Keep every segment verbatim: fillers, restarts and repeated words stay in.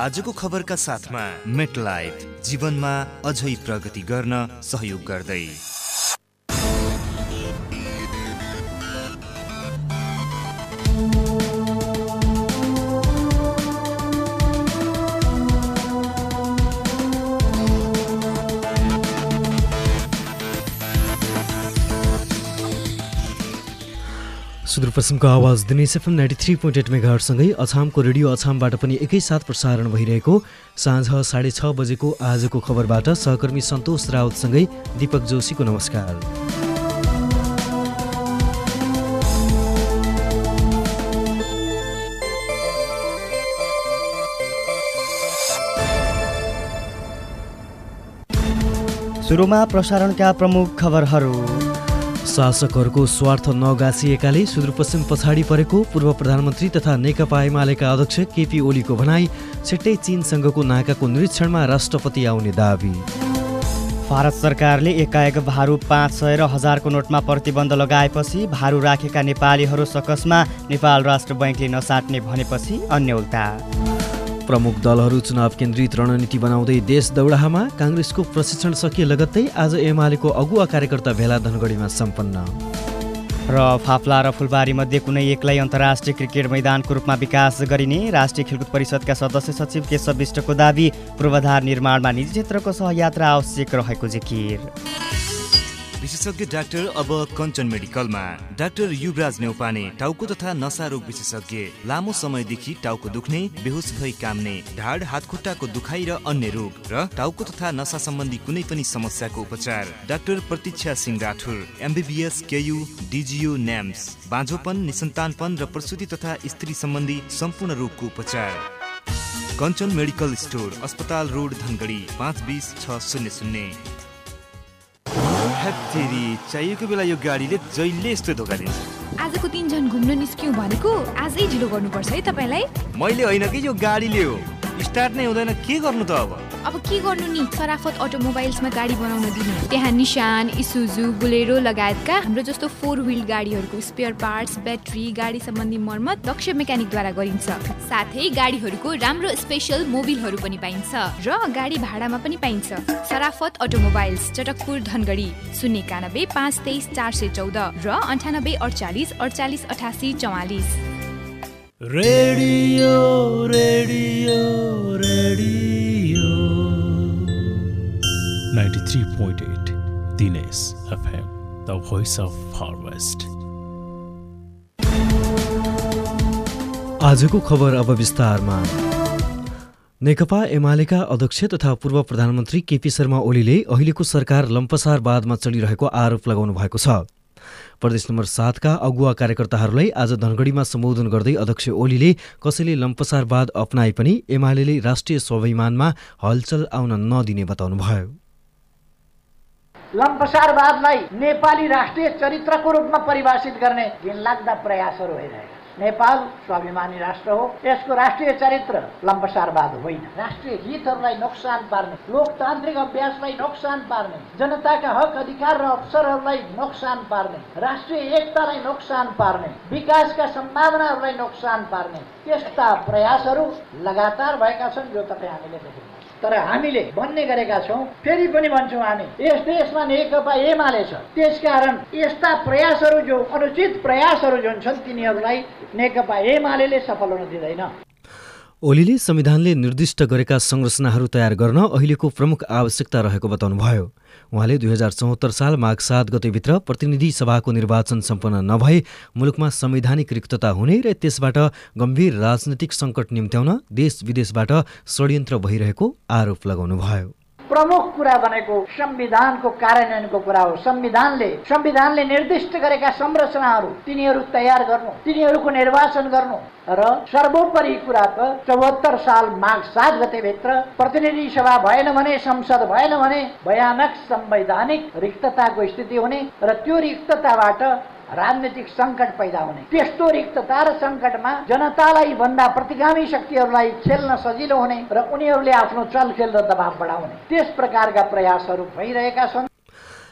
आजको खबरका साथमा मेटलाइफ जीवनमा अझै प्रगति गर्न सहयोग गर्दै। सुदूरपश्चिमको आवाज Dinesh FM ninety three point eight मेगाहर्टसँगै अछामको रेडियो अछामबाट पनि एकैसाथ प्रसारण भइरहेको साँझ साढे छ बजेको आजको खबरबाट सहकर्मी सन्तोष राउतसँगै दीपक जोशीको नमस्कार। सुरुमा प्रसारणका प्रमुख खबरहरू। शासकहरूको स्वार्थ नगाँसिएकाले सुदूरपश्चिम पछाडि परेको पूर्व प्रधानमन्त्री तथा नेकपा एमालेका अध्यक्ष केपी ओलीको भनाई। छिट्टै चीनसँगको नाकाको निरीक्षणमा राष्ट्रपति आउने दाबी। भारत सरकारले एकाएक भारू पाँच सय र हजारको नोटमा प्रतिबन्ध लगाएपछि भारू राखेका नेपालीहरू सकसमा नेपाल राष्ट्र बैङ्कले नसाट्ने भनेपछि अन्य उल्टा। प्रमुख दलहरू चुनाव केन्द्रित रणनीति बनाउँदै देश दौडाहामा। काङ्ग्रेसको प्रशिक्षण सकिए लगत्तै आज एमालेको अगुवा कार्यकर्ता भेला धनगढीमा सम्पन्न। र फाफ्ला र फुलबारी मध्ये कुनै एकलाई अन्तर्राष्ट्रिय क्रिकेट मैदानको रूपमा विकास गरिने राष्ट्रिय खेलकुद परिषदका सदस्य सचिव केशव विष्टको दाबी। पूर्वाधार निर्माणमा निजी क्षेत्रको सहयात्रा आवश्यक रहेको जिकिर। विशेषज्ञ डाक्टर अब कञ्चन मेडिकलमा। डाक्टर युवराज नेउपाने टाउको तथा नसा रोग विशेषज्ञ। लामो समयदेखि टाउको दुख्ने, बेहोस भई काम्ने, ढाड हातखुट्टाको दुखाइ र अन्य रोग र टाउको तथा नसा सम्बन्धी कुनै पनि समस्याको उपचार। Doctor Pratiksha Singh Rathore, MBBS, KU, DGU, NAMS. बाँझोपन, निसन्तानपन र प्रसुति तथा स्त्री सम्बन्धी सम्पूर्ण रोगको उपचार। कञ्चन मेडिकल स्टोर, अस्पताल रोड, धनगढी, पाँच बिस छ शून्य शून्य। हेत्तेरी, चाहिएको बेला यो गाडीले जहिले यस्तो धोका दिन्छ। आजको दिनजन घुम्न निस्क्यौँ भनेको आजै ढिलो गर्नुपर्छ है तपाईँलाई। मैले होइन कि यो गाडीले हो, स्टार्ट नै हुँदैन, के गर्नु त अब? अब के गर्नु नि, सराफत अटोमोबाइल्समा गाडी बनाउन दिने। त्यहाँ निशान, इसुजु, बुलेरो लगायतका हाम्रो जस्तो फोर व्हील गाडीहरूको स्पेयर पार्ट्स, ब्याट्री, गाडी सम्बन्धी मर्मत दक्ष मेकानिकद्वारा गरिन्छ। साथै गाडीहरूको राम्रो स्पेशल मोबिलहरू पनि पाइन्छ र गाडी भाडामा पनि पाइन्छ। सराफत अटोमोबाइल्स, चटकपुर, धनगढी, शून्य एकानब्बे पाँच तेइस चार सय चौध र अन्ठानब्बे अडचालिस अडचालिस अठासी चौवालिस। Radio radio radio ninety three point eight Dinesh FM, the voice of harvest. आजको खबर अब विस्तारमा। नेकपा एमालेका अध्यक्ष तथा पूर्व प्रधानमन्त्री केपी शर्मा ओलीले अहिलेको सरकार लम्पसारवादमा चलिरहेको आरोप लगाउनु भएको छ। प्रदेश नम्बर सातका अगुवा कार्यकर्ताहरूलाई आज धनगढीमा सम्बोधन गर्दै अध्यक्ष ओलीले कसैले लम्पसारवाद अपनाए पनि एमालेले राष्ट्रिय स्वाभिमानमा हलचल आउन नदिने बताउनुभयो। लम्पसारवादलाई नेपाली राष्ट्रिय चरित्रको रूपमा परिभाषित गर्ने घिनलाग्दा प्रयासहरू भइरहेका। नेपाल स्वाभिमानी राष्ट्र हो, यसको राष्ट्रिय चरित्र लम्पसारवाद होइन। राष्ट्रिय हितहरूलाई नोक्सान पार्ने, लोकतान्त्रिक अभ्यासलाई नोक्सान पार्ने, जनताका हक अधिकार र अवसरहरूलाई नोक्सान पार्ने, राष्ट्रिय एकतालाई नोक्सान पार्ने, विकासका सम्भावनाहरूलाई नोक्सान पार्ने यस्ता प्रयासहरू लगातार भएका छन्, जो तपाईँ हामीले देख्यौँ। तर हामीले भन्ने गरेका छौँ, फेरि पनि भन्छौँ, हामी यस देशमा नेकपा एमाले छ, त्यसकारण यस्ता प्रयासहरू, जो अनुचित प्रयासहरू जुन छन्, तिनीहरूलाई नेकपा एमाले सफल हुन दिँदैन। ओलीले संविधानले निर्दिष्ट गरेका संरचनाहरू तयार गर्न अहिलेको प्रमुख आवश्यकता रहेको बताउनुभयो। उहाँले दुई हजार चौहत्तर साल माघ सात गतेभित्र प्रतिनिधि सभाको निर्वाचन सम्पन्न नभए मुलुकमा संवैधानिक रिक्तता हुने र त्यसबाट गम्भीर राजनैतिक सङ्कट निम्त्याउन देश विदेशबाट षड्यन्त्र भइरहेको आरोप लगाउनुभयो। प्रमुख कुरा भनेको संविधानको कार्यान्वयनको कुरा हो। संविधानले संविधानले निर्दिष्ट गरेका संरचनाहरू तिनीहरू तयार गर्नु, तिनीहरूको निर्वाचन गर्नु र सर्वोपरि कुरा त चौहत्तर साल माघ सात गतेभित्र प्रतिनिधि सभा भएन भने, संसद भएन भने भयानक संवैधानिक रिक्तताको स्थिति हुने र त्यो रिक्तताबाट राजनीतिक सङ्कट पैदा हुने। त्यस्तो रिक्तता र सङ्कटमा जनतालाई भन्दा प्रतिगामी शक्तिहरूलाई खेल्न सजिलो हुने र उनीहरूले आफ्नो चलखेल र दबाव बढाउने त्यस प्रकारका प्रयासहरू भइरहेका छन्।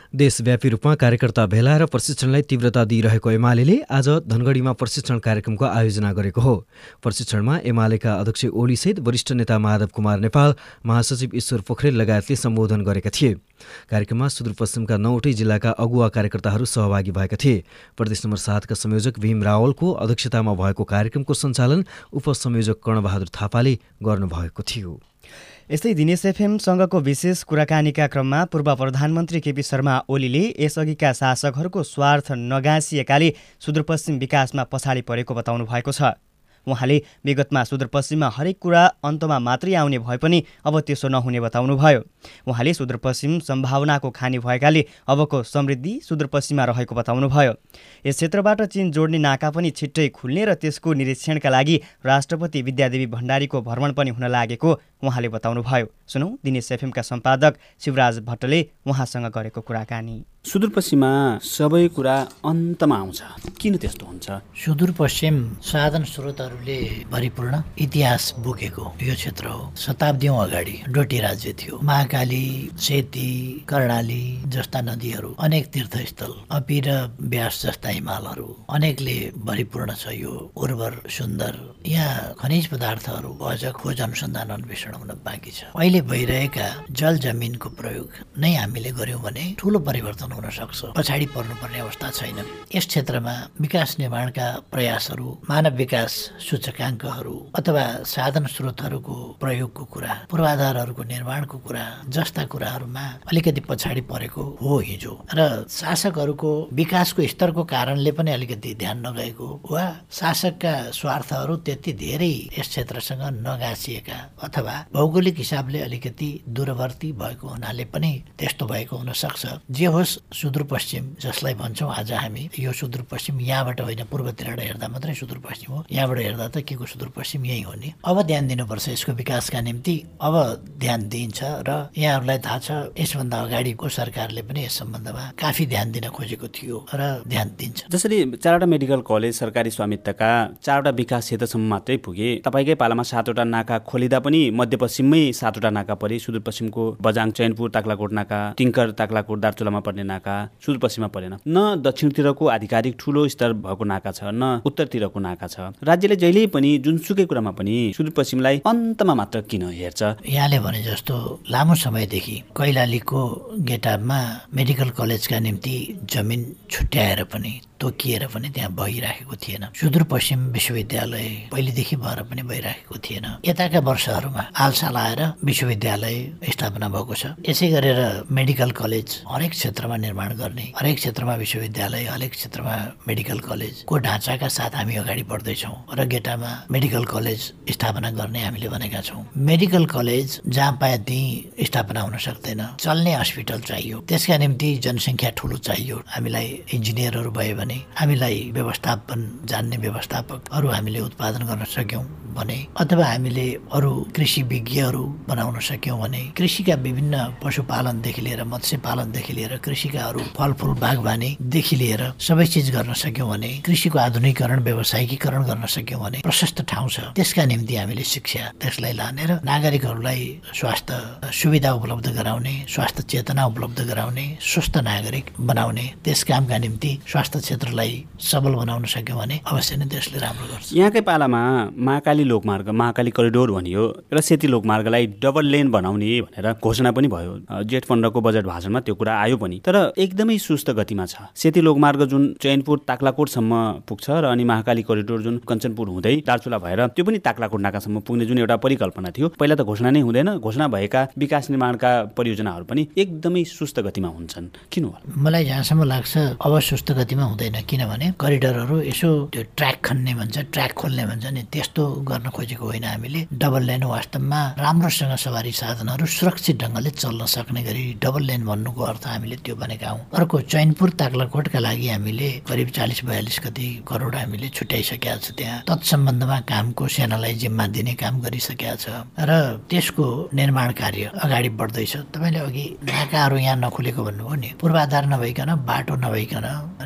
देशव्यापी रूपमा कार्यकर्ता भेला र प्रशिक्षणलाई तीव्रता दिइरहेको एमाले आज धनगढीमा प्रशिक्षण कार्यक्रमको आयोजना गरेको हो। प्रशिक्षणमा एमालेका अध्यक्ष ओलीसहित वरिष्ठ नेता माधव कुमार नेपाल, महासचिव ईश्वर पोखरेल लगायतले सम्बोधन गरेका थिए। कार्यक्रममा सुदूरपश्चिमका नौवटै जिल्लाका अगुवा कार्यकर्ताहरू सहभागी भएका थिए। प्रदेश नम्बर सातका संयोजक भीम रावलको अध्यक्षतामा भएको कार्यक्रमको सञ्चालन उपसंयोजक कर्णबहादुर थापाले गर्नुभएको थियो। यस्तै दिनेश एफएमसँगको विशेष कुराकानीका क्रममा पूर्व प्रधानमन्त्री केपी शर्मा ओलीले यसअघिका शासकहरूको स्वार्थ नगाँसिएकाले सुदूरपश्चिम विकासमा पछाडि परेको बताउनु भएको छ। उहाँले विगतमा सुदूरपश्चिममा हरेक कुरा अन्तमा मात्रै आउने भए पनि अब त्यसो नहुने बताउनुभयो। उहाँले सुदूरपश्चिम सम्भावनाको खानी भएकाले अबको समृद्धि सुदूरपश्चिममा रहेको बताउनुभयो। यस क्षेत्रबाट चीन जोड्ने नाका पनि छिट्टै खुल्ने र त्यसको निरीक्षणका लागि राष्ट्रपति विद्यादेवी भण्डारीको भ्रमण पनि हुन लागेको उहाँले बताउनुभयो। सुनौं दिनेश एफएमका सम्पादक शिवराज भट्टले उहाँसँग गरेको कुराकानी। सुदूरपश्चिममा सबै कुरा अन्तमा आउँछ, किन त्यस्तो हुन्छ? सुदूरपश्चिम साधन स्रोतहरूले भरिपूर्ण इतिहास बोकेको यो क्षेत्र हो। शताब्दीौं अगाडि डोटी राज्य थियो। महाकाली, सेती, कर्णाली जस्ता नदीहरू, अनेक तीर्थस्थल, अपी र व्यास जस्ता हिमालहरू अनेकले भरिपूर्ण छ। यो उर्वर सुन्दर, यहाँ खनिज पदार्थहरू अझ खोज अनुसन्धान अन्वेषण हुन बाँकी छ। अहिले भइरहेका जल जमिनको प्रयोग नै हामीले गर्यौं भने ठूलो परिवर्तन हुन सक्छ। पछाडि पर्नुपर्ने अवस्था छैन। यस क्षेत्रमा विकास निर्माणका प्रयासहरू, मानव विकास सूचकाङ्कहरू अथवा साधन स्रोतहरूको प्रयोगको कुरा, पूर्वाधारहरूको निर्माणको कुरा जस्ता कुराहरूमा अलिकति पछाडि परेको हो हिजो। र शासकहरूको विकासको स्तरको कारणले पनि अलिकति ध्यान नगएको वा शासकका स्वार्थहरू त्यति धेरै यस क्षेत्रसँग नगाँसिएका अथवा भौगोलिक हिसाबले अलिकति दूरवर्ती भएको हुनाले पनि त्यस्तो भएको हुन सक्छ। जे होस्, सुदूरपश्चिम जसलाई भन्छौँ आज हामी, यो सुदूरपश्चिम यहाँबाट होइन, पूर्वतिर हेर्दा मात्रै सुदूरपश्चिम हो, यहाँबाट हेर्दा त के को सुदूरपश्चिम यही हो नि। अब ध्यान दिनुपर्छ यसको विकासका निम्ति। अब ध्यान दिइन्छ र यहाँहरूलाई थाहा छ यसभन्दा अगाडिको सरकारले पनि यस सम्बन्धमा काफी ध्यान दिन खोजेको थियो र ध्यान दिन्छ। जसरी चारवटा मेडिकल कलेज सरकारी स्वामित्वका चारवटा विकास क्षेत्रसम्म मात्रै पुगे, तपाईँकै पालामा सातवटा नाका खोलिँदा पनि मध्यपश्चिममै सातवटा नाका परे। सुदूरपश्चिमको बजाङ, चैनपुर, ताक्लाकोट नाका, टिङ्कर, ताक्लाकोट, दार्चुलामा पर्ने नाका सुदूरपश्चिममा परेन। न दक्षिणतिरको आधिकारिक ठूलो स्तर भएको नाका छ, न उत्तरतिरको नाका छ। राज्यले जहिले पनि जुनसुकै कुरामा पनि सुदूरपश्चिमलाई अन्तमा मात्र किन हेर्छ? यहाँले भने जस्तो लामो समयदेखि कैलालीको गेटामा मेडिकल कलेजका निम्ति जमिन छुट्याएर पनि तोकिएर पनि त्यहाँ भइराखेको थिएन। सुदूरपश्चिम विश्वविद्यालय पहिलेदेखि भएर पनि भइराखेको थिएन। यताका वर्षहरूमा हालसाल आएर विश्वविद्यालय स्थापना भएको छ। यसै गरेर मेडिकल कलेज हरेक क्षेत्रमा निर्माण गर्ने, हरेक क्षेत्रमा विश्वविद्यालय, हरेक क्षेत्रमा मेडिकल कलेजको ढाँचाका साथ हामी अगाडि बढ्दैछौँ र गेटामा मेडिकल कलेज स्थापना गर्ने हामीले भनेका छौँ। मेडिकल कलेज जहाँ पाए त्यहीँ स्थापना हुन सक्दैन। चल्ने हस्पिटल चाहियो, त्यसका निम्ति जनसङ्ख्या ठुलो चाहियो। हामीलाई इन्जिनियरहरू भयो भने, हामीलाई व्यवस्थापन जान्ने व्यवस्थापकहरू हामीले उत्पादन गर्न सक्यौँ भने, अथवा हामीले अरू कृषि विज्ञहरू बनाउन सक्यौँ भने, कृषिका विभिन्न पशुपालनदेखि लिएर मत्स्यपालनदेखि लिएर कृषिका अरू फलफुल बागवानीदेखि लिएर सबै चिज गर्न सक्यौँ भने, कृषिको आधुनिकीकरण व्यावसायिकीकरण गर्न सक्यौँ भने प्रशस्त ठाउँ छ। त्यसका निम्ति हामीले शिक्षा त्यसलाई लाने र नागरिकहरूलाई स्वास्थ्य सुविधा उपलब्ध गराउने, स्वास्थ्य चेतना उपलब्ध गराउने, स्वस्थ नागरिक बनाउने, त्यस कामका निम्ति स्वास्थ्य क्षेत्रलाई सबल बनाउन सक्यौँ भने अवश्य नै देशले राम्रो गर्छ। यहाँकै पालामा महाकाली लोकमार्ग, महाकाली करिडोर भनियो र सेती लोकमार्गलाई डबल लेन बनाउने भनेर घोषणा पनि भयो। जेठ पन्ध्रको बजेट भाषणमा त्यो कुरा आयो पनि, तर एकदमै सुस्त गतिमा छ। सेती लोकमार्ग जुन चैनपुर ताक्लाकोटसम्म पुग्छ र अनि महाकाली करिडोर जुन कञ्चनपुर हुँदै दार्चुला भएर त्यो पनि ताक्लाकोट नाकासम्म पुग्ने जुन एउटा परिकल्पना थियो, पहिला त घोषणा नै हुँदैन। घोषणा भएका विकास निर्माणका परियोजनाहरू पनि एकदमै सुस्त गतिमा हुन्छन्। किन हो? मलाई जहाँसम्म लाग्छ अब सुस्त गतिमा हुँदैन, किनभने करिडोरहरू यसो त्यो ट्र्याक खन्ने भन्छ, ट्र्याक खोल्ने भन्छ नि, त्यस्तो गर्न खोजेको होइन हामीले। डबल लेन वास्तवमा राम्रोसँग सवारी साधनहरू सुरक्षित ढङ्गले चल्न सक्ने गरी डबल लेन भन्नुको अर्थ हामीले त्यो भनेका हौँ। अर्को चैनपुर ताक्लाकोटका लागि हामीले करिब चालिस बयालिस कति करोड हामीले छुट्याइसकेका छ। त्यहाँ तत्सम्बन्धमा कामको सेनालाई जिम्मा दिने काम गरिसकेका छ र त्यसको निर्माण कार्य अगाडि बढ्दैछ। तपाईँले अघि नाकाहरू यहाँ नखुलेको भन्नुभयो नि, पूर्वाधार नभइकन, बाटो नभइकन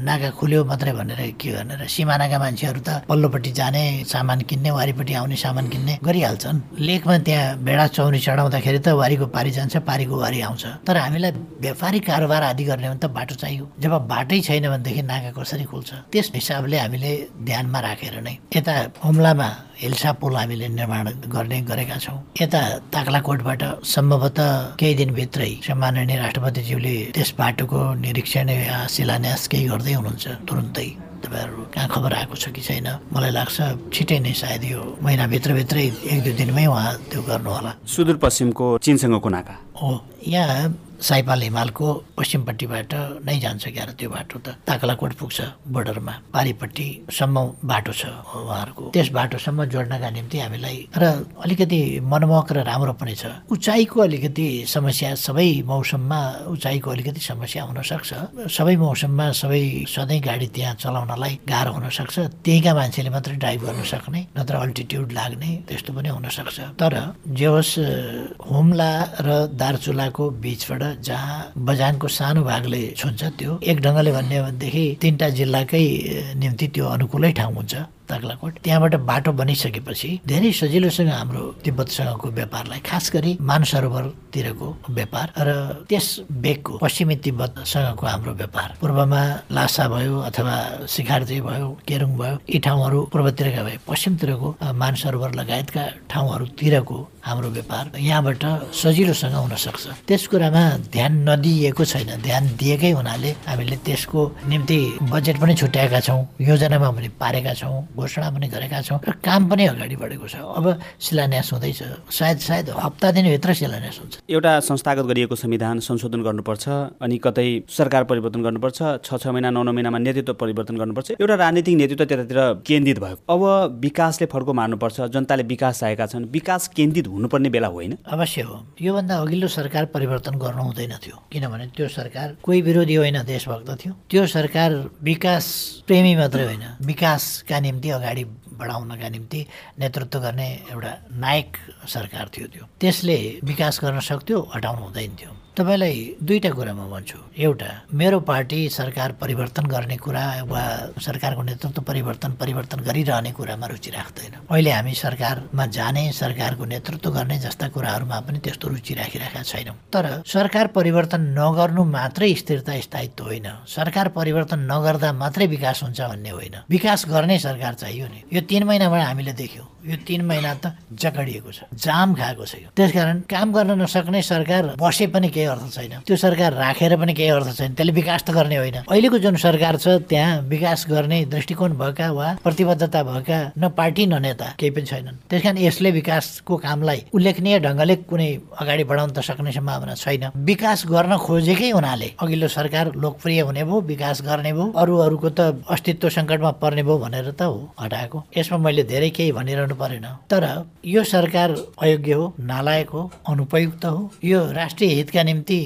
नाका खुल्यो मात्रै भनेर के भनेर सिमानाका मान्छेहरू त पल्लोपट्टि जाने सामान किन्ने वारीपट्टि आउने सामान किन्ने गरिहाल्छन्। लेकमा त्यहाँ भेडा चौरी चढाउँदाखेरि त वारीको पारी जान्छ, पारीको वारी आउँछ। तर हामीलाई व्यापारिक कारोबार आदि गर्ने भने त बाटो चाहियो। जब बाटै छैन भनेदेखि नाका कसरी खुल्छ? त्यस हिसाबले हामीले ध्यानमा राखेर नै यता हुम्लामा हिल्सा पुल हामीले निर्माण गर्ने गरेका छौँ। यता ताक्लाकोटबाट सम्भवतः केही दिनभित्रै सम्माननीय राष्ट्रपतिज्यूले त्यस बाटोको निरीक्षण या शिलान्यास केही गर्दै हुनुहुन्छ तुरुन्तै। तपाईँहरू कहाँ खबर आएको छ कि छैन, मलाई लाग्छ छिटै नै सायद यो महिनाभित्रभित्रै एक दुई दिनमै उहाँ त्यो गर्नुहोला। सुदूरपश्चिमको चीनसँगको नाका हो, यहाँ साइपाल हिमालको पश्चिमपट्टिबाट नै जान्छ क्यार त्यो बाटो त ताक्लाकोट पुग्छ बोर्डरमा, पारिपट्टिसम्म बाटो छ उहाँहरूको। त्यस बाटोसम्म जोड्नका निम्ति हामीलाई र अलिकति मनमोहक र राम्रो पनि छ। उचाइको अलिकति समस्या, सबै मौसममा उचाइको अलिकति समस्या हुनसक्छ। सबै मौसममा सबै सधैँ गाडी त्यहाँ चलाउनलाई गाह्रो हुनसक्छ। त्यहीँका मान्छेले मात्रै ड्राइभ गर्न सक्ने, नत्र अल्टिट्युड लाग्ने त्यस्तो पनि हुनसक्छ। तर जे होस्, हुम्ला र दार्चुलाको बिचबाट जहाँ बझाङको सानो भागले छुन्छ त्यो एक ढङ्गले भन्ने हो भनेदेखि तीनटा जिल्लाकै निम्ति त्यो अनुकूलै ठाउँ हुन्छ ताक्लाकोट। त्यहाँबाट बाटो बनिसकेपछि धेरै सजिलोसँग हाम्रो तिब्बतसँगको व्यापारलाई, खास गरी मानसरोवरतिरको व्यापार र त्यस बेगको पश्चिमी तिब्बतसँगको हाम्रो व्यापार, पूर्वमा लासा भयो अथवा सिखार्जे भयो, केरुङ भयो, यी ठाउँहरू पूर्वतिरका भए पश्चिमतिरको मानसरोवर लगायतका ठाउँहरूतिरको हाम्रो व्यापार यहाँबाट सजिलोसँग हुन सक्छ। त्यस कुरामा ध्यान नदिएको छैन। ध्यान दिएकै हुनाले हामीले त्यसको निम्ति बजेट पनि छुट्याएका छौँ, योजनामा पनि पारेका छौँ, घोषणा पनि गरेका छौँ र काम पनि अगाडि बढेको छ। अब शिलान्यास हुँदैछ, सायद सायद हप्ता दिनभित्र शिलान्यास हुन्छ। एउटा संस्थागत गरिएको संविधान संशोधन गर्नुपर्छ, अनि कतै सरकार परिवर्तन गर्नुपर्छ, छ छ महिना नौ नौ महिनामा नेतृत्व परिवर्तन गर्नुपर्छ। एउटा राजनीतिक नेतृत्व त्यतातिर केन्द्रित भयो। अब विकासले फड्को मार्नुपर्छ, जनताले विकास चाहेका छन्, विकास केन्द्रित हुनुपर्ने बेला होइन? अवश्य हो। योभन्दा अघिल्लो सरकार परिवर्तन गर्नु हुँदैन थियो, किनभने त्यो सरकार कोही विरोधी होइन, देशभक्त थियो। त्यो सरकार विकास प्रेमी मात्रै होइन, विकासका निम्ति अगाडि बढाउनका निम्ति नेतृत्व गर्ने एउटा नायक सरकार थियो त्यो। त्यसले विकास गर्न सक्थ्यो, हटाउनु हुँदैन थियो। तपाईँलाई दुईवटा कुरा म भन्छु। एउटा, मेरो पार्टी सरकार परिवर्तन गर्ने कुरा वा सरकारको नेतृत्व परिवर्तन परिवर्तन गरिरहने कुरामा रुचि राख्दैन। अहिले हामी सरकारमा जाने, सरकारको नेतृत्व गर्ने जस्ता कुराहरूमा पनि त्यस्तो रुचि राखिरहेका छैनौँ। तर सरकार परिवर्तन नगर्नु मात्रै स्थिरता स्थायित्व होइन, सरकार परिवर्तन नगर्दा मात्रै विकास हुन्छ भन्ने होइन। विकास गर्ने सरकार चाहियो नि। यो तीन महिनाबाट हामीले देख्यौँ, यो तीन महिना त जकडिएको छ, जाम खाएको छ। त्यसकारण काम गर्न नसक्ने सरकार बसे पनि केही अर्थ छैन, त्यो सरकार राखेर पनि केही अर्थ छैन। त्यसले विकास त गर्ने होइन। अहिलेको जुन सरकार छ त्यहाँ विकास गर्ने दृष्टिकोण भएका वा प्रतिबद्धता भएका न पार्टी न नेता केही पनि छैनन्। त्यसकारण यसले विकासको कामलाई उल्लेखनीय ढङ्गले कुनै अगाडि बढाउन त सक्ने सम्भावना छैन। विकास गर्न खोजेकै हुनाले अघिल्लो सरकार लोकप्रिय हुने भयो, विकास गर्ने भयो, अरू अरूको त अस्तित्व सङ्कटमा पर्ने भयो भनेर त हो हटाएको। यसमा मैले धेरै केही भनिरहनु परेन। तर यो सरकार अयोग्य हो, नालायक हो, अनुपयुक्त हो। यो राष्ट्रिय हितका निम्ति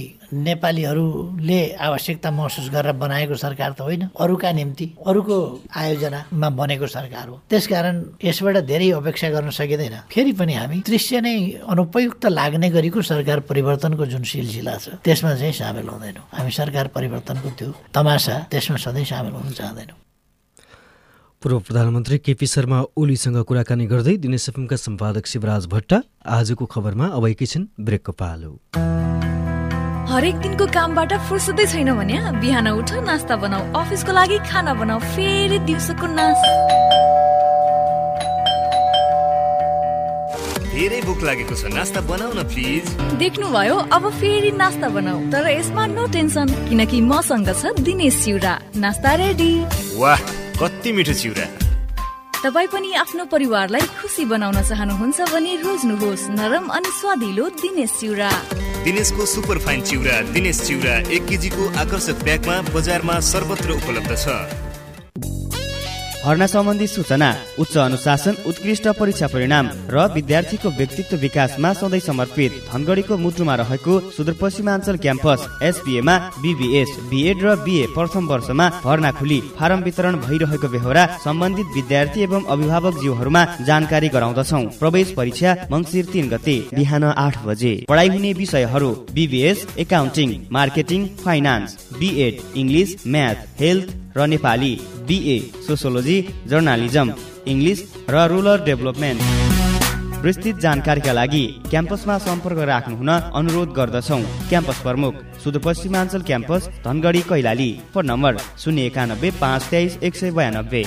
नेपालीहरूले आवश्यकता महसुस गरेर बनाएको सरकार त होइन, अरूका निम्ति अरूको आयोजनामा बनेको सरकार हो। त्यसकारण यसबाट धेरै अपेक्षा गर्न सकिँदैन। फेरि पनि हामी दृश्य नै अनुपयुक्त लाग्ने गरेको सरकार परिवर्तनको जुन सिलसिला छ त्यसमा चाहिँ सामेल हुँदैनौँ। हामी सरकार परिवर्तनको त्यो तमासा त्यसमा सधैँ सामेल हुन चाहँदैनौँ। पूर्व प्रधानमन्त्री केपी शर्मा ओलीसँग कुराकानी गर्दै दिनेश एफएमका सम्पादक शिवराज भट्ट। आजको खबरमा अब एकैछिन ब्रेकको पालो। हरेक दिनको कामबाट फुर्सदै छैन भने बिहान उठ, नास्ता बनाऊ, अफिसको लागि खाना बनाऊ, फेरि दिउँसोको नास्ता। धेरै भोक लागेको छ, नास्ता बनाऊ न प्लिज। देख्नुभयो, अब फेरि नास्ता बनाऊ, तर यसमा नो टेन्सन, किनकि मसँग छ दिनेश चिउरा। नास्ता रेडी। वाह, कति मिठो चिउरा। तपाईँ पनि आफ्नो परिवारलाई खुसी बनाउन चाहनुहुन्छ भने रोज्नुहोस् नरम अनि स्वादिलो दिनेश चिउरा। दिनेशको सुपर फाइन चिउरा, दिनेश चिउरा एक केजीको आकर्षक प्याकमा बजारमा सर्वत्र उपलब्ध छ। भर्ना सम्बन्धी सूचना, उच्च अनुशासन, उत्कृष्ट परीक्षा परिणाम र विद्यार्थीको व्यक्तित्व विकासमा सधैँ समर्पित धनगढीको मुटुमा रहेको सुदूरपश्चिमाञ्चल क्याम्पस एसपीएमा बीबीएस, बीएड र बीए प्रथम वर्षमा भर्ना खुली फारम वितरण भइरहेको बेहोरा सम्बन्धित विद्यार्थी एवं अभिभावक जीवहरूमा जानकारी गराउँदछौ। प्रवेश परीक्षा मङ्सिर तीन गते बिहान आठ बजे। पढाइ हुने विषयहरू BBS accounting, marketing, finance, B Ed English, math, health र Nepali, BA sociology, journalism, English र रुरल डेभलपमेन्ट। विस्तृत जानकारीका लागि क्याम्पसमा सम्पर्क राख्नु हुन अनुरोध गर्दछौँ। क्याम्पस प्रमुख Sudurpashchimanchal campus Dhangadhi Kailali. Phone number शून्य एकानब्बे पाँच तेइस एक सय बयानब्बे।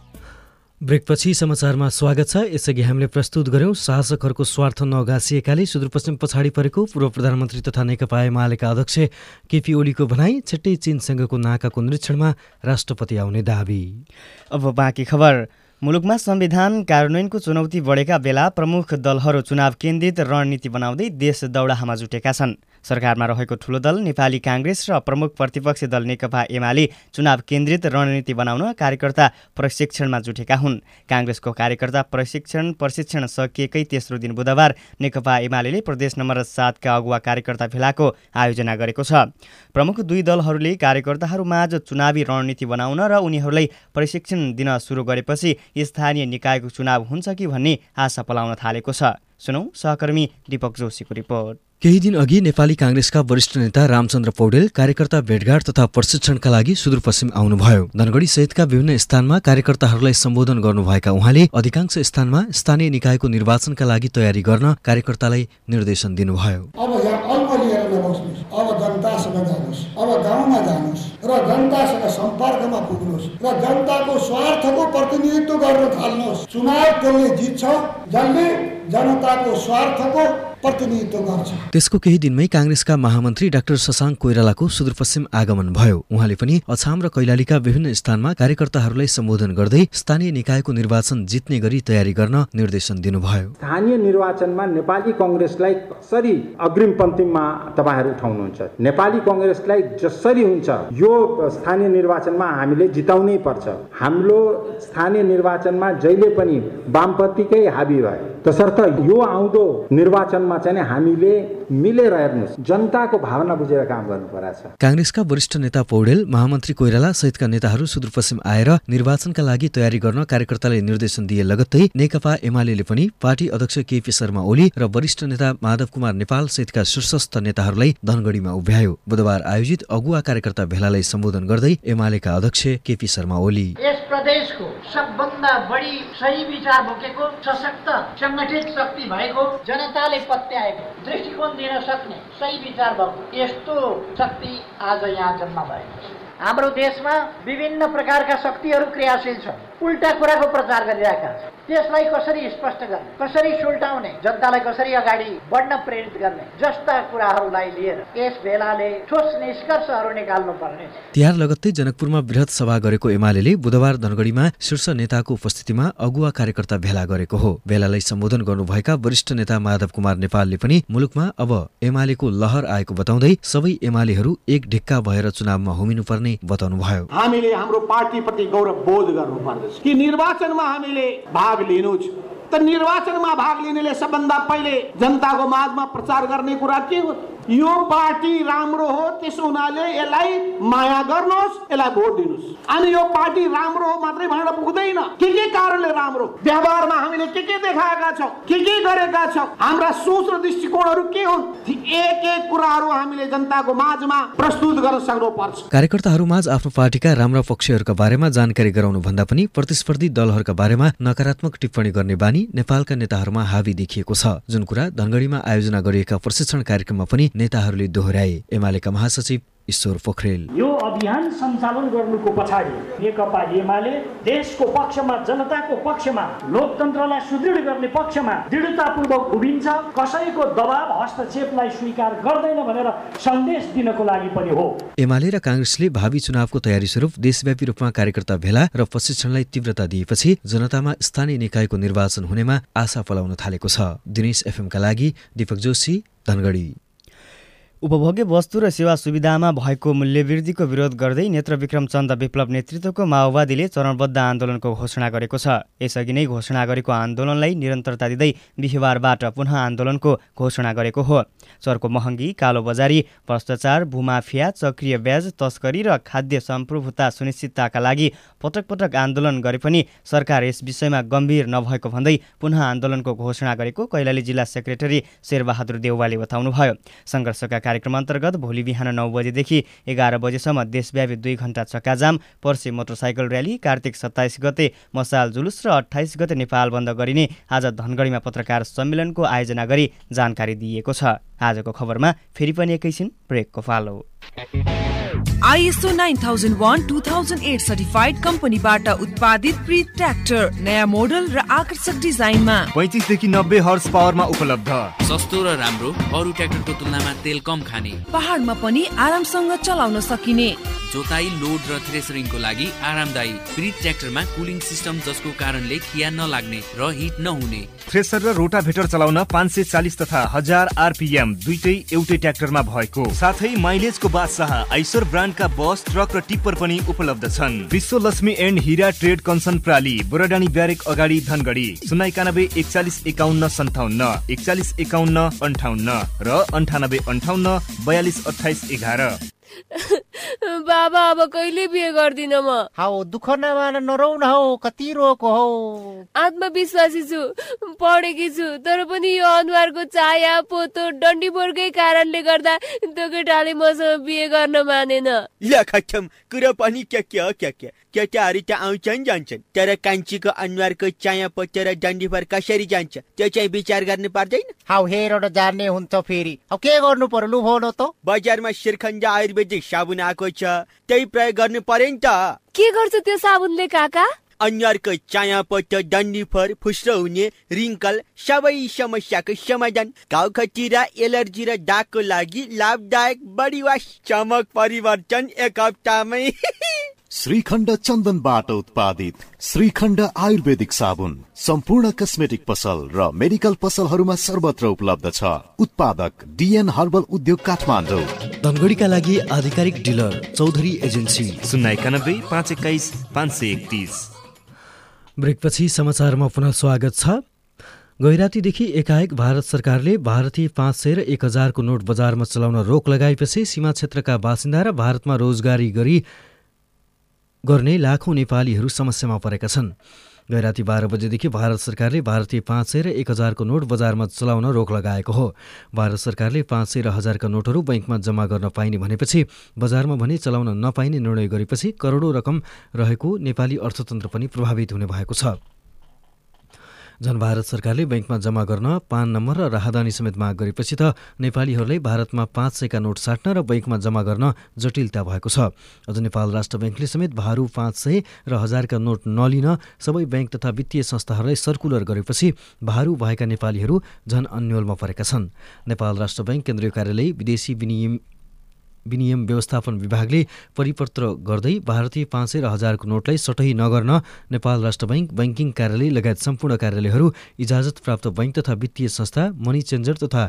ब्रेकपछि समाचारमा स्वागत छ। यसअघि हामीले प्रस्तुत गर्यौं शासकहरूको स्वार्थ नगाँसिएकाले सुदूरपश्चिम पछाडि परेको पूर्व प्रधानमन्त्री तथा नेकपा एमालेका अध्यक्ष केपी ओलीको भनाई, छिट्टै चीनसँगको नाकाको निरीक्षणमा राष्ट्रपति आउने दाबी। अब बाँकी खबर। मुलुकमा संविधान कार्यान्वयनको चुनौती बढेका बेला प्रमुख दलहरू चुनाव केन्द्रित रणनीति बनाउँदै देश दौडाहामा जुटेका छन्। सरकारमा रहेको ठूलो दल नेपाली काङ्ग्रेस र प्रमुख प्रतिपक्षी दल नेकपा एमाले चुनाव केन्द्रित रणनीति बनाउन कार्यकर्ता प्रशिक्षणमा जुटेका हुन्। काङ्ग्रेसको कार्यकर्ता प्रशिक्षण प्रशिक्षण सकिएकै तेस्रो दिन बुधबार नेकपा एमाले प्रदेश नम्बर सातका अगुवा कार्यकर्ता भेलाको आयोजना गरेको छ। प्रमुख दुई दलहरूले कार्यकर्ताहरूमाझ चुनावी रणनीति बनाउन र उनीहरूलाई प्रशिक्षण दिन सुरु गरेपछि स्थानीय निकायको चुनाव हुन्छ कि भन्ने आशा पलाउन थालेको छ। सुनौ सहकर्मी दीपक जोशीको रिपोर्ट। केही दिन अघि नेपाली काङ्ग्रेसका वरिष्ठ नेता रामचन्द्र पौडेल कार्यकर्ता भेटघाट तथा प्रशिक्षणका लागि सुदूरपश्चिम आउनुभयो। धनगढी सहितका विभिन्न स्थानमा कार्यकर्ताहरूलाई सम्बोधन गर्नुभएका उहाँले अधिकांश स्थानमा स्थानीय निकायको निर्वाचनका लागि तयारी गर्न कार्यकर्तालाई निर्देशन दिनुभयो। अब यहाँ अल्प लिएर नबस्नुहोस्, अब जनतासँग जानुहोस्, अब गाउँमा जानुहोस् र जनतासँग सम्पर्कमा पुग्नुहोस् र जनताको स्वार्थको प्रतिनिधित्व गर्न थाल्नुहोस्। चुनाव कसले जित्छ, जसले जनताको स्वार्थको प्रतिनिधित्व गर्छ। त्यसको केही दिनमै काङ्ग्रेसका महामन्त्री डाक्टर शशाङ्क कोइरालाको सुदूरपश्चिम आगमन भयो। उहाँले पनि अछाम र कैलालीका विभिन्न स्थानमा कार्यकर्ताहरूलाई सम्बोधन गर्दै स्थानीय निकायको निर्वाचन जित्ने गरी तयारी गर्न निर्देशन दिनुभयो। स्थानीय निर्वाचनमा नेपाली काङ्ग्रेसलाई कसरी अग्रिम पन्क्तिमा तपाईहरु उठाउनुहुन्छ, नेपाली काङ्ग्रेसलाई जसरी हुन्छ यो स्थानीय निर्वाचनमा हामीले जिताउनै पर्छ। हाम्रो स्थानीय निर्वाचनमा जहिले पनि वामपन्थीकै हाबी भयो, तसर्थ यो आउँदो निर्वाचन चाहिँ हामीले मिलेर हेर्नुस्, जनताको भावना बुझेर काम गर्नुपर्छ। काङ्ग्रेसका वरिष्ठ नेता पौडेल, महामन्त्री कोइराला सहितका नेताहरू सुदूरपश्चिम आएर निर्वाचनका लागि तयारी गर्न कार्यकर्तालाई निर्देशन दिए लगत्तै नेकपा एमाले पनि पार्टी अध्यक्ष केपी शर्मा ओली र वरिष्ठ नेता माधव कुमार नेपाल सहितका शीर्षस्थ नेताहरूलाई धनगढीमा उभ्यायो। बुधबार आयोजित अगुवा कार्यकर्ता भेलालाई सम्बोधन गर्दै एमालेका अध्यक्ष केपी शर्मा ओली यस प्रदेशको सबभन्दा बढी सही विचार बोकेको सशक्त संगठित शक्ति भएको जनताले पत्याएको दृष्टिकोण दिन सक्ने सही विचार भएको यस्तो शक्ति आज यहाँ जन्म भएको छ। हाम्रो देशमा विभिन्न प्रकारका शक्तिहरू क्रियाशील छन्, उल्टा कुराको प्रचार गरिरहेका छन्। त्यसलाई कसरी स्पष्ट गर्ने, कसरी सुल्टाउने, जनतालाई कसरी अगाडि बढ्न प्रेरित गर्ने जस्ता कुराहरूलाई लिएर यस भेलाले ठोस निष्कर्षहरू निकाल्नु पर्ने। तिहार लगत्तै जनकपुरमा बृहत सभा गरेको एमाले बुधबार धनगढीमा शीर्ष नेताको उपस्थितिमा अगुवा कार्यकर्ता भेला गरेको हो। भेलालाई सम्बोधन गर्नुभएका वरिष्ठ नेता माधव कुमार नेपालले पनि मुलुकमा अब एमालेको लहर आएको बताउँदै सबै एमालेहरू एक ढिक्का भएर चुनावमा होमिनुपर्ने बताउनुभयो। हामीले हाम्रो पार्टीप्रति गौरव बोध गर्नुपर्दछ कि निर्वाचनमा हामीले भाग लिनु छ, त निर्वाचनमा भाग लिनेले सबभन्दा पहिले जनताको माझमा प्रचार गर्ने कुरा के हो? यो पार्टी राम्रो हो, त्यसो हुनाले यसलाई माया गर्नुहोस्, यसलाई भोट दिनुहोस्। अनि यो पार्टी राम्रो हो मात्रै भनेर पुग्दैन, के के कारणले राम्रो, व्यवहारमा हामीले के के देखाएका छौँ, के के गरेका छौँ, हाम्रा सोच र दृष्टिकोणहरू के हुन्, एक एक कुराहरू हामीले जनताको माझमा प्रस्तुत गर्न सक्नुपर्छ। कार्यकर्ताहरूमाझ आफ्नो पार्टीका राम्रा पक्षहरूका बारेमा जानकारी गराउनु भन्दा पनि प्रतिस्पर्धी दलहरूका बारेमा नकारात्मक टिप्पणी गर्ने बानी नेपालका नेताहरूमा हावी देखिएको छ, जुन कुरा धनगढीमा आयोजना गरिएका प्रशिक्षण कार्यक्रममा पनि नेताहरूले दोहोर्याए। एमालेका महासचिव ईश्वर पोखरेल यो अभियान सञ्चालन गर्नुको पछाडि नेकपा एमाले देशको पक्षमा, जनताको पक्षमा, लोकतन्त्रलाई सुदृढ गर्ने पक्षमा दृढतापूर्वक उभिन्छ, कसैको दबाव हस्तक्षेपलाई स्वीकार गर्दैन भनेर सन्देश दिनको लागि पनि हो। एमाले र काङ्ग्रेसले भावी चुनावको तयारी स्वरूप देशव्यापी रूपमा कार्यकर्ता भेला र प्रशिक्षणलाई तीव्रता दिएपछि जनतामा स्थानीय निकायको निर्वाचन हुनेमा आशा पलाउन थालेको छ। दिनेश एफएमका लागि दीपक जोशी, धनगढी। उपभोग्य वस्तु र सेवा सुविधामा भएको मूल्यवृद्धिको विरोध गर्दै नेत्रविक्रम चन्द विप्लव नेतृत्वको माओवादीले चरणबद्ध आन्दोलनको घोषणा गरेको छ। यसअघि नै घोषणा गरेको आन्दोलनलाई निरन्तरता दिँदै बिहिबारबाट पुनः आन्दोलनको घोषणा गरेको हो। चर्को महँगी, कालोबजारी, भ्रष्टाचार, भूमाफिया, चक्रिय ब्याज तस्करी र खाद्य सम्प्रभुता सुनिश्चितताका लागि पटक पटक आन्दोलन गरे पनि सरकार यस विषयमा गम्भीर नभएको भन्दै पुनः आन्दोलनको घोषणा गरेको कैलाली जिल्ला सेक्रेटरी शेरबहादुर देउवाले बताउनुभयो। सङ्घर्षका कार्यक्रम अन्तर्गत भोलि बिहान नौ बजेदेखि एघार बजेसम्म देशव्यापी दुई घण्टा चक्काजाम, पर्सि मोटरसाइकल र्याली, कार्तिक सत्ताइस गते मसाल जुलुस र अट्ठाइस गते नेपाल बन्द गरिने आज धनगढीमा पत्रकार सम्मेलनको आयोजना गरी जानकारी दिइएको छ। आजको खबरमा फेरि पनि एकैछिन ब्रेकको पालो। ISO nine thousand one two thousand eight certified कम्पनीबाट उत्पादित प्री ट्र्याक्टर नयाँ मोडल र आकर्षक डिजाइनमा पैंतीस देखि नब्बे हर्स पावरमा उपलब्ध। सस्तो र राम्रो, अरू ट्र्याक्टरको तुलनामा तेल कम खाने, पहाडमा पनि आरामसँग चलाउन सकिने, जोताई, लोड र थ्रेसरिङको लागि आरामदायी प्री ट्र्याक्टरमा कुलिङ सिस्टम जसको कारणले खिया नलाग्ने र हिट नहुने, थ्रेसर र रोटाभेटर चलाउन पाँच सय चालिस तथा हजार आरपीएम दुईटै एउटै ट्र्याक्टरमा भएको, साथै माइलेजको बादशाह आइसर ब्रान्डका बस, ट्रक र टिप्पर पनि उपलब्ध छन्। Vishwalaxmi and Heera trade concern प्राली, बुराडानी ब्यारेक अगाडि धनगढी, शून्य एकानब्बे एकचालिस एकाउन्न सन्ताउन्न एकचालिस एकाउन्न अन्ठाउन्न र अन्ठानब्बे अन्ठाउन्न बयालिस अठाइस एघार। बाबा अब कहिले बिहे गर्दिन म। हाउ दुःख नमान नरौ न हौ, कति रोको हौ। आत्मविश्वासी छु, पढेकी छु, तर पनि यो अनुहारको चाया पोतो डन्डीबोरकै कारणले गर्दा त्यो केटाले मसँग बिहे गर्न मानेन। ल खत्तम, कुरा पनि क्या क्या क्या क्या केटाहरू त आउँछन् जान्छन्, तर कान्छीको अनुहारको चाया पोतो र डन्डीबोर कसरी जान्छ त्यो चाहिँ विचार गर्नु पर्दैन। हाउ हेरेर जान्ने हुन्छ फेरि, अब के गर्नु पर्यो लु भन त। बजारमा शिरखण्ड आयुर्वेदिक साबुन आएको छ, त्यही प्रयोग गर्नु पर्यो नि त। के गर्छ त्यो साबुनले काका? अनुहारको चाया पोतो, डन्डीफोर, फुस्रो हुने, रिङ्कल सबै समस्याको समाधान, घाउ खटिरा, एलर्जी र दागको लागि लाभदायक बडी वास, चमक परिवर्तन एक हप्तामै। श्रीखण्ड चन्दनबाट उत्पादित श्रीखण्ड आयुर्वेदिक साबुन सम्पूर्ण कस्मेटिक पसल र मेडिकल पसलहरूमा सर्वत्र उपलब्ध छ। उत्पादक डीएन हर्बल उद्योग काठमाडौँ। धनगढीका लागि आधिकारिक डिलर चौधरी एजेन्सी, शून्य एकानब्बे पाँच एक्काइस पाँच सय एकतिस। ब्रेकपछि समाचारमा पुनः स्वागत छ। गैरातीदेखि एकाएक भारत सरकारले भारतीय पाँच सय र एक हजारको नोट बजारमा चलाउन रोक लगाएपछि सीमा क्षेत्रका बासिन्दा र भारतमा रोजगारी गरी गर्ने लाखौं नेपालीहरू समस्यामा परेका छन्। गैराती बाह्र बजेदेखि भारत सरकारले भारतीय पाँच सय र एक हजारको नोट बजारमा चलाउन रोक लगाएको हो। भारत सरकारले पाँच सय र हजारका नोटहरू बैंकमा जम्मा गर्न पाइने भनेपछि बजारमा भने चलाउन नपाइने निर्णय गरेपछि करोडौं रकम रहेको नेपाली अर्थतन्त्र पनि प्रभावित हुने भएको छ। झन् भारत सरकारले बैंकमा जम्मा गर्न पान नम्बर र राहदानी समेत माग गरेपछि त नेपालीहरूलाई भारतमा पाँच सयका नोट साट्न र बैंकमा जम्मा गर्न जटिलता भएको छ। अझ नेपाल राष्ट्र बैंकले समेत भारु पाँच सय र हजारका नोट नलिन सबै बैंक तथा वित्तीय संस्थाहरूलाई सर्कुलर गरेपछि भारु भएका नेपालीहरू झन् अन्यलमा परेका छन्। नेपाल राष्ट्र बैंक केन्द्रीय कार्यालय विदेशी विनिमय विनियम व्यवस्थापन विभागले परिपत्र गर्दै भारतीय पाँच सय र हजारको नोटलाई सटही नगर्न नेपाल राष्ट्र बैंक, बैंकिङ कार्यालय लगायत सम्पूर्ण कार्यालयहरू, इजाजत प्राप्त बैंक तथा वित्तीय संस्था, मनी चेन्जर तथा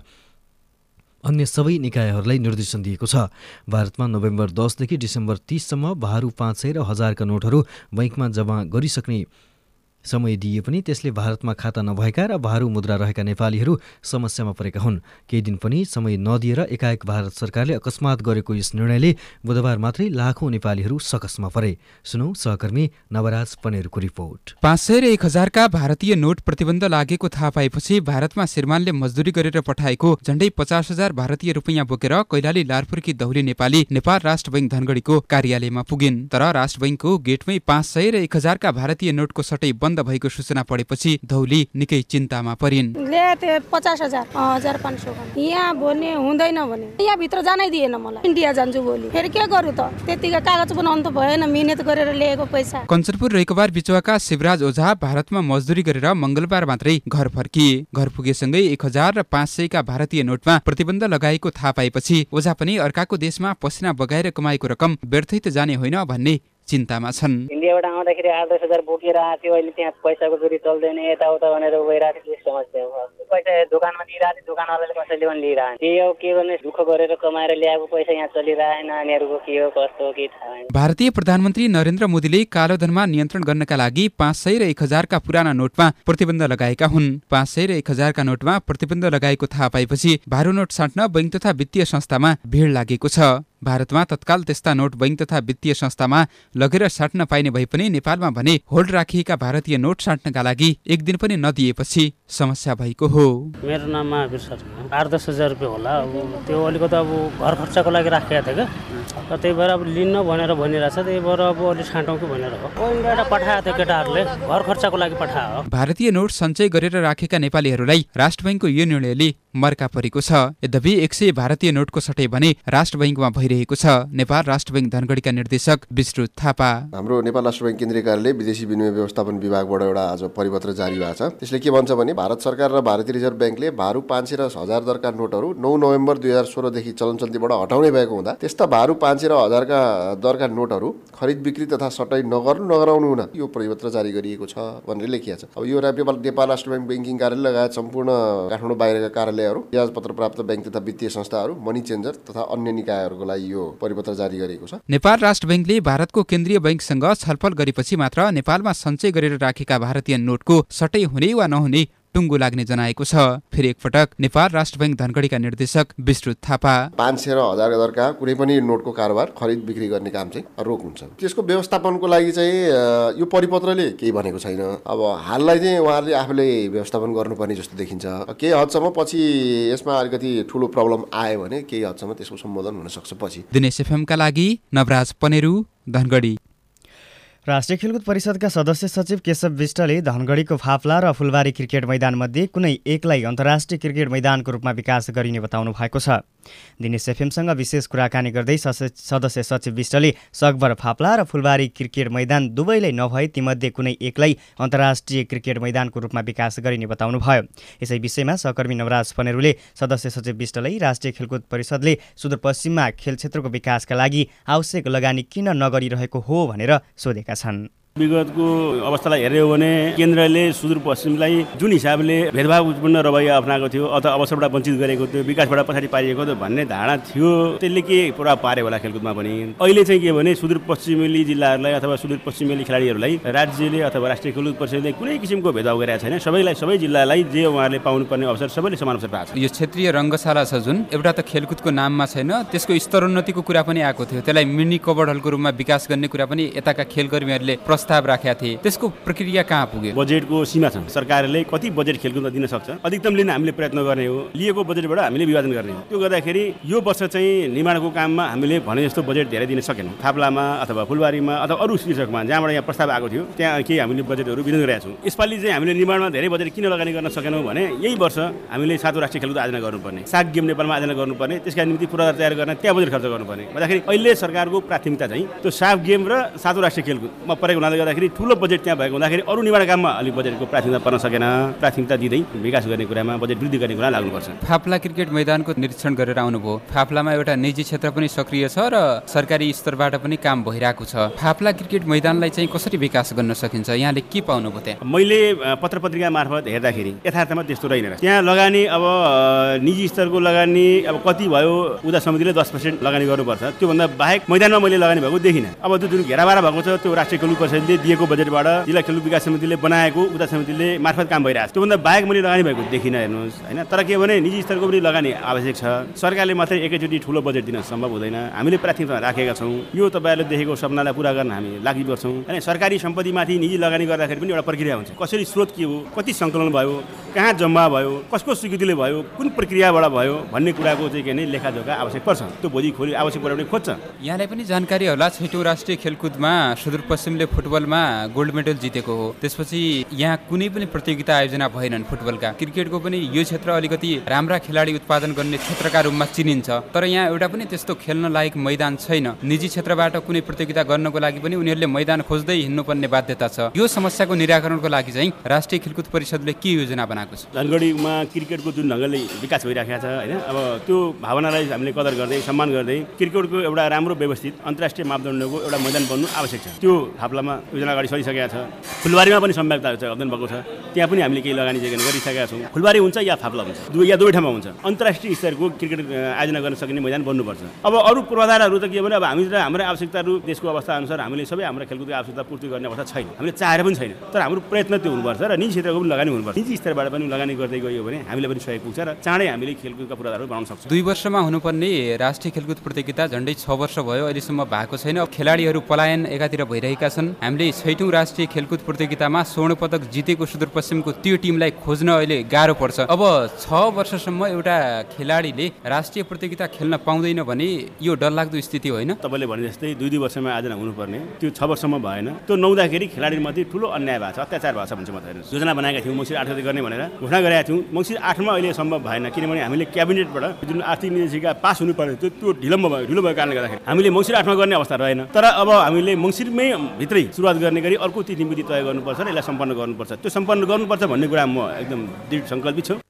अन्य सबै निकायहरूलाई निर्देशन दिएको छ। भारतमा नोभेम्बर दसदेखि डिसेम्बर तीससम्म भारु पाँच सय र हजारका नोटहरू बैंकमा जम्मा गरिसक्ने समय दिए पनि त्यसले भारतमा खाता नभएका र भारु मुद्रा रहेका नेपालीहरू समस्यामा परेका हुन्। केही दिन पनि समय नदिएर एकाएक भारत सरकारले अकस्मात गरेको यस निर्णयले बुधबार मात्रै लाखौं नेपालीहरू सकसमा परे। सुनौ सहकर्मी नवराज पनेरको रिपोर्ट। पाँच सय र एक हजारका भारतीय नोट प्रतिबन्ध लागेको थाहा पाएपछि भारतमा श्रीमानले मजदुरी गरेर पठाएको झण्डै पचास हजार भारतीय रुपियाँ बोकेर कैलाली लालपुरकी दौली नेपाली नेपाल राष्ट्र बैंक धनगढीको कार्यालयमा पुगिन्। तर राष्ट्र बैंकको गेटमै पाँच सय र एक हजारका भारतीय नोटको सटै बन्द भएको सूचना पढेपछि धौली निकै चिन्तामा परिन्। पचास हजार हजार पाँच सौ यहाँ भन्ने हुँदैन भने यहाँ भित्र जानै दिएन, मलाई इन्डिया जान्छु भोलि, फेरि के गर्नु त, त्यतिका कागज बनाउनु त भएन, मिहिनेत गरेर ल्याएको पैसा। कञ्चनपुर रैकबार बिचुवाका शिवराज ओझा भारतमा मजदुरी गरेर मंगलबार मात्रै घर फर्किए। घर पुगेसँगै एक हजार र पाँच सयका भारतीय नोटमा प्रतिबन्ध लगाएको थाहा पाएपछि ओझा पनि अर्काको देशमा पसिना बगाएर कमाएको रकम व्यर्थै त जाने होइन भन्ने चिन्तामा छन्। इन्डियाबाट आउँदाखेरि आठ दस हजार बोकेर आएको, अहिले त्यहाँ पैसाको जोरी चल्दैन, यताउता भनेर गइरहेको के समस्या हो। पैसा दोकानमा दिइरहेको, दोकानवालाले कसैले पनि लिइरहेको, त्यही हो के गर्ने, दुःख गरेर कमाएर ल्याएको पैसा यहाँ चलिरहेन, नानीहरूको के हो कस्तो हो के थाहा छैन। भारतीय प्रधानमन्त्री नरेन्द्र मोदीले कालोधनमा नियन्त्रण गर्नका लागि पाँच सय र एक हजारका पुराना नोटमा प्रतिबन्ध लगाएका हुन्। पाँच सय र एक हजारका नोटमा प्रतिबन्ध लगाएको थाहा पाएपछि भारु नोट साट्न बैंक तथा वित्तीय संस्थामा भिड लागेको छ। भारतमा तत्काल त्यस्ता नोट बैंक तथा वित्तीय संस्थामा लगेर साट्न पाइने भए पनि नेपालमा भने होल्ड राखिएका भारतीय नोट साट्नका लागि एक दिन पनि नदिएपछि समस्या भएको हो। मेरो नाम महावीर सर, आठ दस हजार रुपियाँ होला। अब त्यो अलिकति अब घर खर्चको लागि राखेको थियो क्या, त्यही भएर अब लिन्न भनेर भनिरहेछ। त्यही भएर अब अलिक छाँटौँ कि भनेर हो। इन्डियाबाट पठाएको थियो केटाहरूले, घर खर्चको लागि पठायो। भारतीय नोट सञ्चय गरेर राखेका नेपालीहरूलाई राष्ट्र बैंकको यो निर्णयले मर्का परेको छ। यद्यपि एक सय भारतीय नोटको सटै भने राष्ट्र बैंकमा भइरहेको छ। नेपाल राष्ट्र बैंक धनगढीका निर्देशक विश्रुत थापा, हाम्रो नेपाल राष्ट्र बैंक केन्द्रीय कार्यालय विदेशी विनिमय व्यवस्थापन विभागबाट एउटा आज परिपत्र जारी भएको छ। त्यसले के भन्छ भने भारत सरकार र भारतीय रिजर्भ बैंकले भारु पाँच सय र हजार दरका नोटहरू नौ नोभेम्बर दुई हजार सोह्रदेखि चलन चल्तीबाट हटाउने भएको हुँदा त्यस्ता भारु पाँच सय र हजारका दरका नोटहरू खरिद बिक्री तथा सटै नगर्नु नगराउनु हुन यो परिपत्र जारी गरिएको छ भनेर लेखिएको छ। अब यो नेपाल राष्ट्र बैंक बैंकिङ कार्यालय लगायत सम्पूर्ण काठमाडौँ बाहिरका कार्यालयहरू, ब्याज पत्र प्राप्त बैंक तथा वित्तीय संस्थाहरू, मनी चेन्जर तथा अन्य निकायहरूको लागि यो परिपत्र जारी गरेको छ। नेपाल राष्ट्र बैंकले भारतको केन्द्रीय बैंकसँग छलफल गरेपछि मात्र नेपालमा सञ्चय गरेर राखेका भारतीय नोटको सटै हुने वा नहुने टुङ्गो लाग्ने जनाएको छ। फेरि एकपटक नेपाल राष्ट्र बैंक धनगढीका निर्देशक विश्रुत थापा, पाँच सय र हजार दरका कुनै पनि नोटको कारोबार खरिद बिक्री गर्ने काम चाहिँ रोक हुन्छ। त्यसको व्यवस्थापनको लागि चाहिँ यो परिपत्रले केही भनेको छैन। अब हाललाई चाहिँ उहाँहरूले आफूले व्यवस्थापन गर्नुपर्ने जस्तो देखिन्छ। केही हदसम्म पछि यसमा अलिकति ठुलो प्रब्लम आयो भने केही हदसम्म त्यसको सम्बोधन हुन सक्छ पछि। दिनेश एफएमका लागि नवराज पनेरू, धनगढी। राष्ट्रिय खेलकुद परिषदका सदस्य सचिव केशव विष्टले धनगढीको फाफ्ला र फुलबारी क्रिकेट मैदानमध्ये कुनै एकलाई अन्तर्राष्ट्रिय क्रिकेट मैदानको रूपमा विकास गरिने बताउनु भएको छ। दिनेश एफएमसँग विशेष कुराकानी गर्दै सदस्य सचिव विष्टले सकभर फाफ्ला र फुलबारी क्रिकेट मैदान दुवैलाई नभए तीमध्ये कुनै एकलाई अन्तर्राष्ट्रिय क्रिकेट मैदानको रूपमा विकास गरिने बताउनुभयो। यसै विषयमा सहकर्मी नवराज पनेरूले सदस्य सचिव विष्टलाई राष्ट्रिय खेलकुद परिषदले सुदूरपश्चिममा खेल क्षेत्रको विकासका लागि आवश्यक लगानी किन नगरिरहेको हो भनेर सोधेका छन्। विगतको अवस्थालाई हेर्यो भने केन्द्रले सुदूरपश्चिमलाई जुन हिसाबले भेदभावपूर्ण रवैया अप्नाएको थियो अथवा अवसरबाट वञ्चित गरेको थियो, विकासबाट पछाडि पारिएको थियो भन्ने धारणा थियो। त्यसले के प्रभाव पार्यो होला खेलकुदमा पनि। अहिले चाहिँ के भने सुदूरपश्चिमेली जिल्लाहरूलाई अथवा सुदूरपश्चिमेली खेलाडीहरूलाई राज्यले अथवा राष्ट्रिय खेलकुद परिषदले कुनै किसिमको भेदभाव गरेका छैन। सबैलाई सबै जिल्लालाई जे उहाँहरूले पाउनुपर्ने अवसर सबैले समान अवसर पाएको छ। यो क्षेत्रीय रङ्गशाला छ जुन एउटा त खेलकुदको नाममा छैन, त्यसको स्तरोन्नतिको कुरा पनि आएको थियो। त्यसलाई मिनी कबड हलको रूपमा विकास गर्ने कुरा पनि यताका खेलकर्मीहरूले प्रस्ताव राखेका थिए। त्यसको प्रक्रिया कहाँ पुग्यो? बजेटको सीमा छ। सरकारले कति बजेट खेलकुदमा दिन सक्छ अधिकतम लिन हामीले प्रयत्न गर्ने हो। लिएको बजेटबाट हामीले विभाजन गर्ने हो। त्यो गर्दाखेरि यो वर्ष चाहिँ निर्माणको काममा हामीले भने जस्तो बजेट धेरै दिन सकेनौँ। थाप्लामा अथवा फुलबारीमा अथवा अरू शीर्षकमा जहाँबाट यहाँ प्रस्ताव आएको थियो त्यहाँ केही हामीले बजेटहरू विनियोजन गरेका छौँ। यसपालि चाहिँ हामीले निर्माणमा धेरै बजेट किन लगानी गर्न सकेनौँ भने यही वर्ष हामीले सातौँ राष्ट्रिय खेलकुद आयोजना गर्नुपर्ने, साग गेम नेपालमा आयोजना गर्नुपर्ने, त्यसका निम्ति पूर्वाधार तयार गर्न त्यहाँ बजेट खर्च गर्नुपर्ने भन्दाखेरि अहिले सरकारको प्राथमिकता चाहिँ त्यो साग गेम र सातौँ राष्ट्रिय खेलकुदमा परेको हुनाले गर्दाखेरि ठुलो बजेट त्यहाँ भएको हुँदाखेरि अरू निर्माण काममा अलिक बजेटको प्राथमिकता पर्न सकेन। प्राथमिकता दिँदै विकास गर्ने कुरामा बजेट वृद्धि गर्ने कुरा लाग्नुपर्छ। फाफ्ला क्रिकेट मैदानको निरीक्षण गरेर आउनुभयो। फाफ्लामा एउटा निजी क्षेत्र पनि सक्रिय छ र सरकारी स्तरबाट पनि काम भइरहेको छ। फाफ्ला क्रिकेट मैदानलाई चाहिँ कसरी विकास गर्न सकिन्छ यहाँले के पाउनुभयो त्यहाँ? मैले पत्र पत्रिका मार्फत हेर्दाखेरि यथार्थमा त्यस्तो रहेन। त्यहाँ लगानी अब निजी स्तरको लगानी अब कति भयो, उदा समितिले दस पर्सेन्ट लगानी गर्नुपर्छ। त्योभन्दा बाहेक मैदानमा मैले लगानी भएको देखिनँ। अब त्यो जुन घेराबारा भएको छ त्यो राष्ट्रिय खेलकुद परिषदले दिएको बजेटबाट जिल्ला खेलकुद विकास समितिले बनाएको उता समितिले मार्फत काम भइरहेको छ। त्योभन्दा बाहेक मैले लगानी भएको देखिनँ हेर्नुहोस् होइन। तर के भने निजी स्तरको पनि लगानी आवश्यक छ। सरकारले मात्रै एकैचोटि ठुलो बजेट दिन सम्भव हुँदैन। हामीले प्राथमिकता राखेका छौँ। यो तपाईँहरूले देखेको सपनालाई पुरा गर्न हामी लागि पर्छौँ होइन। सरकारी सम्पत्तिमाथि निजी लगानी गर्दाखेरि पनि एउटा प्रक्रिया हुन्छ। कसरी स्रोत के हो, कति सङ्कलन भयो, कहाँ जम्मा भयो, कसको स्वीकृतिले भयो, कुन प्रक्रियाबाट भयो भन्ने कुराको चाहिँ के नै लेखाजोखा आवश्यक पर्छ। त्यो भोलि खोली आवश्यक पऱ्यो भने खोज्छ। यहाँलाई पनि जानकारी होला छैटौँ राष्ट्रिय खेलकुदमा सुदूरपश्चिमले फुटबलमा गोल्ड मेडल जितेको हो। त्यसपछि यहाँ कुनै पनि प्रतियोगिता आयोजना भएनन् फुटबलका। क्रिकेटको पनि यो क्षेत्र अलिकति राम्रा खेलाडी उत्पादन गर्ने क्षेत्रका रूपमा चिनिन्छ। तर यहाँ एउटा पनि त्यस्तो खेल्न लायक मैदान छैन। निजी क्षेत्रबाट कुनै प्रतियोगिता गर्नको लागि पनि उनीहरूले मैदान खोज्दै हिँड्नुपर्ने बाध्यता छ। यो समस्याको निराकरणको लागि चाहिँ राष्ट्रिय खेलकुद परिषदले के योजना बनाएको छ? धनगढीमा क्रिकेटको जुन ढङ्गले विकास भइरहेको छ होइन, अब त्यो भावनालाई हामीले कदर गर्दै सम्मान गर्दै क्रिकेटको एउटा राम्रो व्यवस्थित अन्तर्राष्ट्रिय मापदण्डको एउटा मैदान बन्नु आवश्यक छ। त्यो फाप्लामा योजना अगाडि सरिसकेका छ। फुलबारीमा पनि सम्भाव्यता अध्ययन भएको छ, त्यहाँ पनि हामीले केही लगानी गरिसकेका छौँ। फुलबारी हुन्छ या फाप्ला हुन्छ, दुई या दुवै ठाउँमा हुन्छ। अन्तर्राष्ट्रिय स्तरको क्रिकेट आयोजना गर्न सक्ने मैदान बन्नुपर्छ। अब अरू पूर्वाधारहरू त के भने अब हामी हाम्रो आवश्यकताहरू देशको अवस्था अनुसार हामीले सबै हाम्रो खेलकुदको आवश्यकता पूर्ति गर्ने अवस्था छैन, हामीले चाहेर पनि छैन। तर हाम्रो प्रयत्न त्यो हुनुपर्छ र निजी क्षेत्रको पनि लगानी हुनुपर्छ। निजी स्तरबाट पनि लगानी गर्दै गयो भने हामीले पनि सहयोग पुग्छ र चाँडै हामीले खेलकुदका पूर्वाधारहरू बनाउन सक्छौँ। दुई वर्षमा हुनुपर्ने राष्ट्रिय खेलकुद प्रतियोगिता झन्डै छ वर्ष भयो, अहिलेसम्म भएको छैन। खेलाडीहरू पलायन एकातिर भइरहेका छन्। हामीले छैटौँ राष्ट्रिय खेलकुद प्रतियोगितामा स्वर्ण पदक जितेको सुदूरपश्चिमको त्यो टिमलाई खोज्न अहिले गाह्रो पर्छ। अब छ वर्षसम्म एउटा खेलाडीले राष्ट्रिय प्रतियोगिता खेल्न पाउँदैन भने यो डरलाग्दो स्थिति होइन? तपाईँले भने जस्तै दुई दुई वर्षमा आयोजना हुनुपर्ने त्यो छ वर्षमा भएन। त्यो नहुँदाखेरि खेलाडीमध्ये ठुलो अन्याय भएको छ, अत्याचार भएको छ भन्छ म त। हेर्नुहोस्, योजना बनाएका थियौँ मङ्सिर आठ गते गर्ने भनेर घोषणा गरेका थियौँ। मङ्सिर आठमा अहिले सम्भव भएन, किनभने हामीले क्याबिनेटबाट जुन आर्थिक निर्देशिका पास हुनु पर्ने त्यो त्यो ढिलम्ब भयो। ढिलो भएको कारणले गर्दाखेरि हामीले मङ्सिर आठमा गर्ने अवस्था रहेन। तर अब हामीले मङ्सिरमै भित्रै सुरुवात गर्ने गरी अर्को तिथिमिति तय गर्नुपर्छ र यसलाई सम्पन्न गर्नुपर्छ। त्यो सम्पन्न गर्नुपर्छ भन्ने कुरा म एकदम दृढ सङ्कल्पित छु।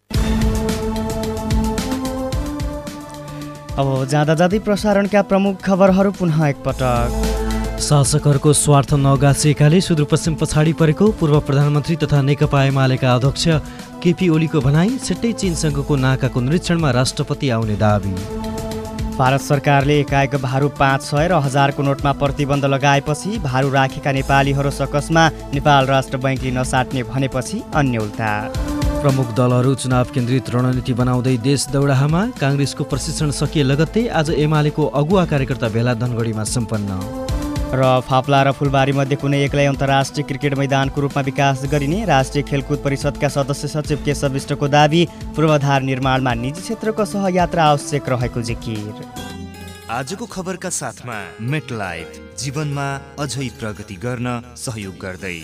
अब जाँदा जाँदै प्रसारणका प्रमुख खबरहरू पुनः एकपटक। शासकहरूको स्वार्थ नगाँसिएकाले सुदूरपश्चिम पछाडि परेको पूर्व प्रधानमन्त्री तथा नेकपा एमालेका अध्यक्ष केपी ओलीको भनाई। सिट्टै चीनसँगको नाकाको निरीक्षणमा राष्ट्रपति आउने दाबी। भारत सरकारले एकाएक भारू पाँच सय र हजारको नोटमा प्रतिबन्ध लगाएपछि भारू राखेका नेपालीहरू सकसमा नेपाल राष्ट्र बैङ्कले नसाट्ने भनेपछि अन्य उल्टा। प्रमुख दलहरू चुनाव केन्द्रित रणनीति बनाउँदै देश दौडाहामा। काङ्ग्रेसको प्रशिक्षण सकिए लगत्तै आज एमालेको अगुवा कार्यकर्ता भेला धनगढीमा सम्पन्न। र फाप्ला र फुलबारी मध्ये कुनै एकलाई अन्तर्राष्ट्रिय क्रिकेट मैदानको रूपमा विकास गरिने राष्ट्रिय खेलकुद परिषदका सदस्य सचिव केशव विष्टको दाबी। पूर्वाधार निर्माणमा निजी क्षेत्रको सहयात्रा आवश्यक रहेको जिकिर। आजको खबरका साथमा मेटलाइफ, जीवनमा अझै प्रगति गर्न सहयोग गर्दै।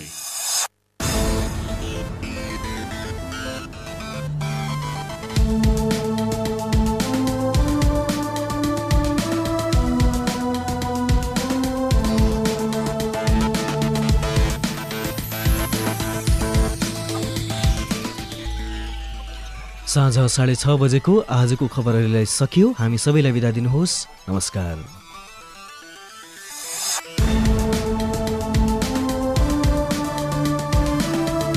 साँझ साढे छ बजेको आजको खबरहरूलाई सकियो। हामी सबैलाई बिदा दिनुहोस्। नमस्कार।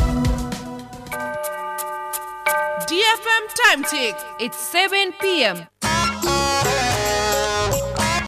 D F M time check. It's seven p m